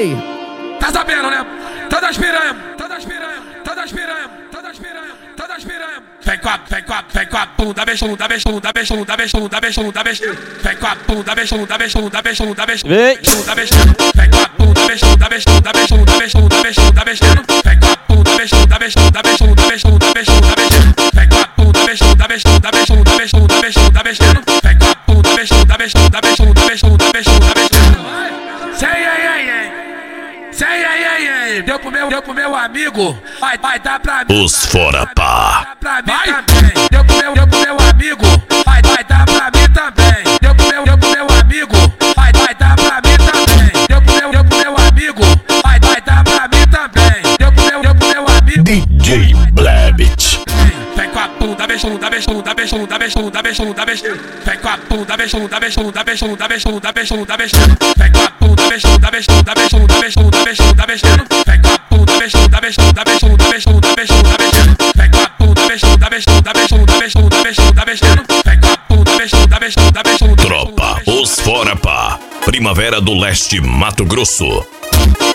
Ei, tá sabendo, né? Todas piranha, todas piranha, todas piranha, todas piranha, todas piranha. Vem com a bunda, bunda, bunda, bunda, bunda, bunda, vem com a bunda, bunda, bunda, bunda, bunda, vem. Vem com a bunda, bunda, bunda, bunda, bunda, bunda, vem com a bunda, bunda, bunda, bunda, bunda, vem com a bunda, bunda, bunda, bunda, bunda, vem com a bunda, bunda, bunda, bunda, bunda, Deu pro meu amigo, vai dar pra mim. Os fora pá. Pra mim também. Deu pro meu amigo, vai dar pra mim também. Deu pro meu amigo, vai dar pra mim também. Deu pro meu amigo, vai dar pra mim também. Deu pro meu amigo, DJ Blebit. vem com a bunda, bunda, bunda, bunda, bunda, bunda, vem com a bunda, bunda, bunda, bunda, bunda, vem com a bunda, bunda, bunda, bunda, bunda, vem com a bunda, bunda, bunda, bunda, vem com a bunda, bunda, bunda, bunda, vem com a bunda, bunda, bunda, bunda. Tropa, os fora pá. Primavera do Leste, Mato Grosso.